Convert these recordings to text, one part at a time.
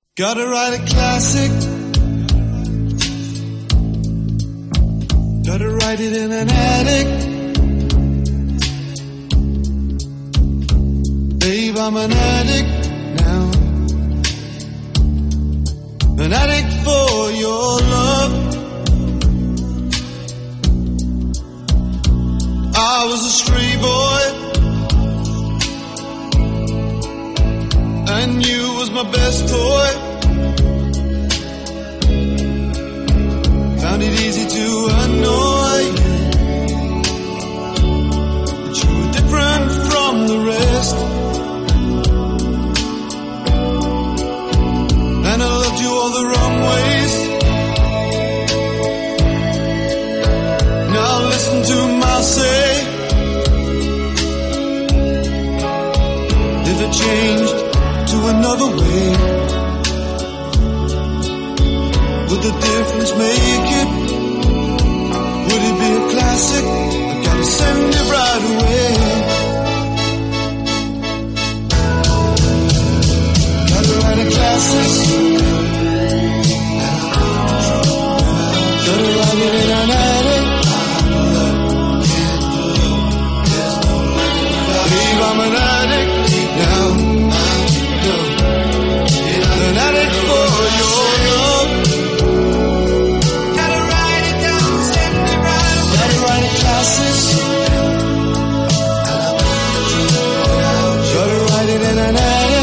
Gotta write a classic. Gotta write it in an attic. Babe, I'm an addict now. An addict for your love. I was a stray boy, and you was my best toy. Found it easy to annoy you, but you were different from the rest. And I loved you all the wrong ways. Now listen to my say. If it changed to another way, would the difference make it? Would it be a classic? I gotta send it right away. Gotta write a classic. Gotta write it in an attic. Babe, I'm an addict now. An addict for your love. Gotta write it down, send it right away. Gotta write a classic. Gotta write it in an attic.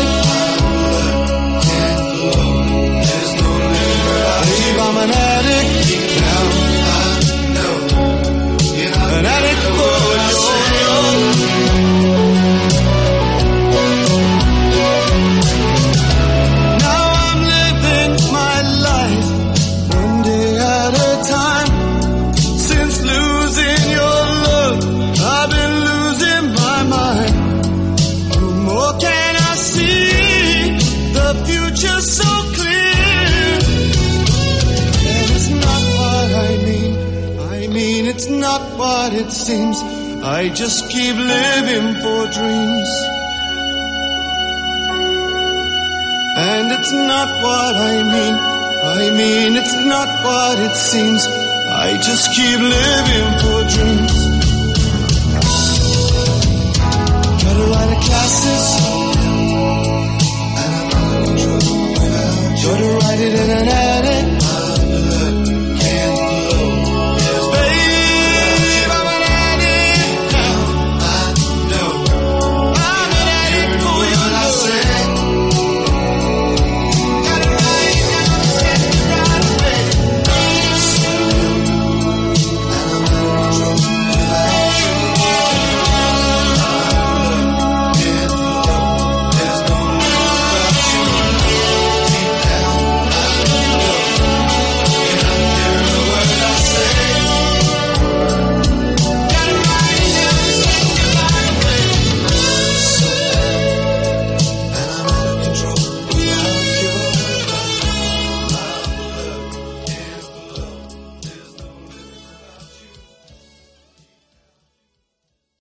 Babe, I'm an addict now. An addict for your love. Now I'm living my life one day at a time. Since losing your love, I've been losing my mind. No more can I see the future so clear. And it's not what I mean. I mean, it's not what it seems. I just keep living for dreams. And it's not what I mean. I mean, it's not what it seems. I just keep living for dreams. Gotta write a classic. Gotta write it in an